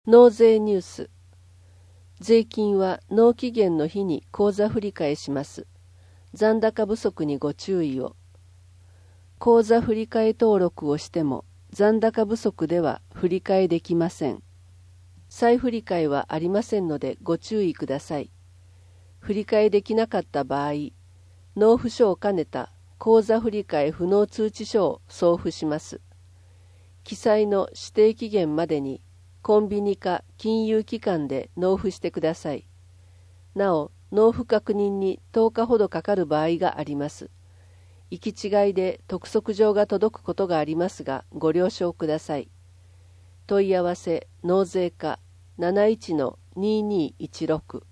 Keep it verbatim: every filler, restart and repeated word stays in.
納税ニュース。税金は納期限の日に口座振替します。残高不足にご注意を。口座振替登録をしても残高不足では振替できません。再振替はありませんのでご注意ください。振替できなかった場合、納付書を兼ねた口座振替不納通知書を送付します。記載の指定期限までにコンビニか金融機関で納付してください。なお、納付確認にとおかほどかかる場合があります。行き違いで督促状が届くことがありますが、ご了承ください。問い合わせ納税課 なないちのにーにーいちろく